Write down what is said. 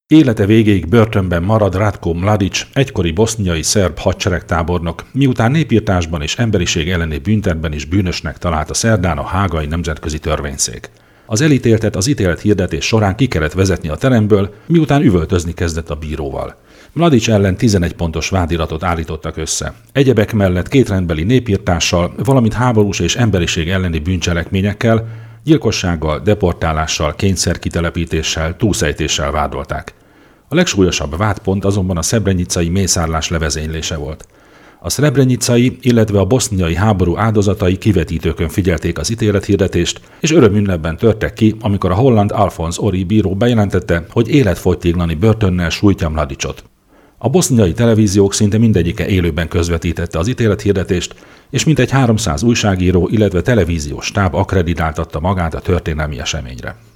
Élete végéig börtönben marad Ratko Mladić, egykori boszniai szerb hadseregtábornok, miután népirtásban és emberiség elleni bűntettben is bűnösnek találta szerdán a hágai nemzetközi törvényszék. Az elítéltet az ítélethirdetés során ki kellett vezetni a teremből, miután üvöltözni kezdett a bíróval. Mladić ellen 11 pontos vádiratot állítottak össze. Egyebek mellett kétrendbeli népirtással, valamint háborús és emberiség elleni bűncselekményekkel, gyilkossággal, deportálással, kényszerkitelepítéssel, túlszejtéssel vádolták. A legsúlyosabb vádpont azonban a szrebrenicai mészárlás levezénylése volt. A szrebrenicai, illetve a boszniai háború áldozatai kivetítőkön figyelték az ítélethirdetést, és örömünnepben törtek ki, amikor a holland Alfons Ori bíró bejelentette, hogy életfogytiglani börtönnel sújtja Mladićot. A boszniai televíziók szinte mindegyike élőben közvetítette az ítélethirdetést, és mintegy 300 újságíró, illetve televíziós stáb akkreditáltatta magát a történelmi eseményre.